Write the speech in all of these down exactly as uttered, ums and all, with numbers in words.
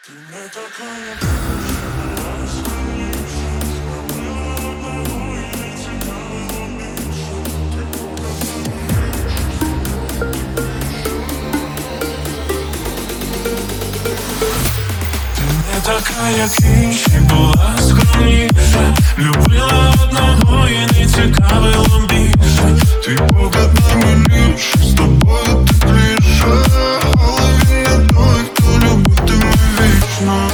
Ти не така, як інші, така, як інші, була скромніша, любила одного і не цікавило більше. Твій погляд наймиліший, з тобою тепліше, але він не той, хто любитиме вічно.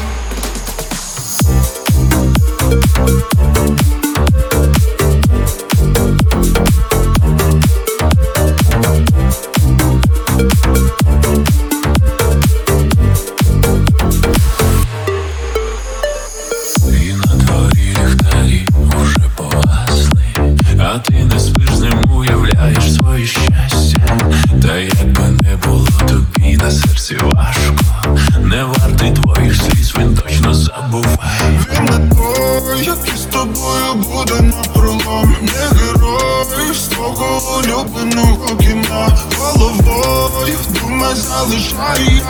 А ти не спиш з ним, уявляєш своє щастя. Та якби не було тобі на серці важко, не вартий твоїх сліз, він точно забуває. Він не той, який з тобою буде напролом, не герой з твого улюбленого кіна. Головою думай залишай,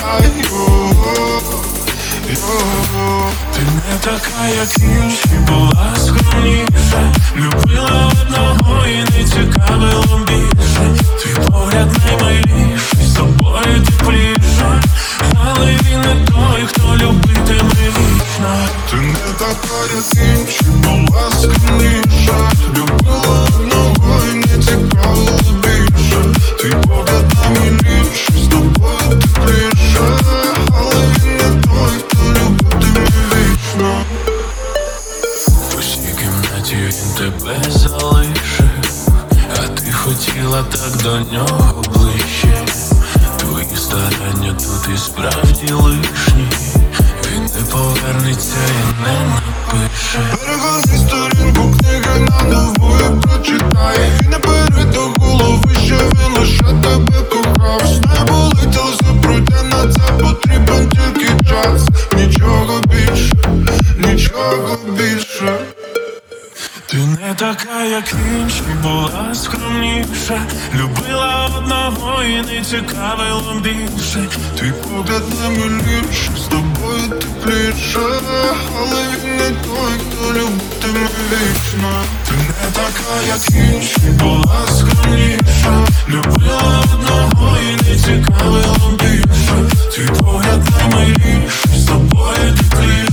ти не така, як інші, була скромніша, любила одного і не цікавило більше. Твій погляд наймиліший, з тобою тепліше, але він не той, хто любитиме вічно. Ти не така, як інші, була скромніша, любила одного і не цікавило більше. Твій погляд наймиліший, з тобою тепліше, але він не той, хто любитиме вічно. В пустій кімнаті він тебе залишив, а ти хотіла так до нього ближче. Твої старання тут і справді лишні, він не повернеться і не напише. Перегорни сторінку книги наново і прочитай. Він не бере до голови, що він лише тебе кохав. Знає, болить, але все пройде, на це потрібен тільки час. Нічого більше, нічого більше. Ти не така, як інші, була скромніша, любила одного і не цікавило більше. Твій погляд наймиліший, з тобою тепліше, але він не той, хто любитиме вічно. Ти не така, як інші, була скромніша, любила одного і не цікавило більше. Твій погляд наймиліший, з тобою тепліше,